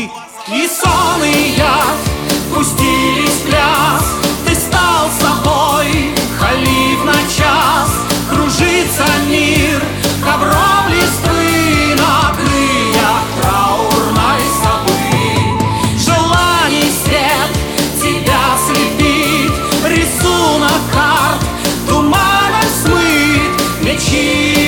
глаза. И сон, и яд пустились в пляс. Ты стал собой, халиф на час. Кружится мир ковром листвы на крыльях траурной совы. Желаний свет тебя слепит, рисунок карт туманом смыт. Мечи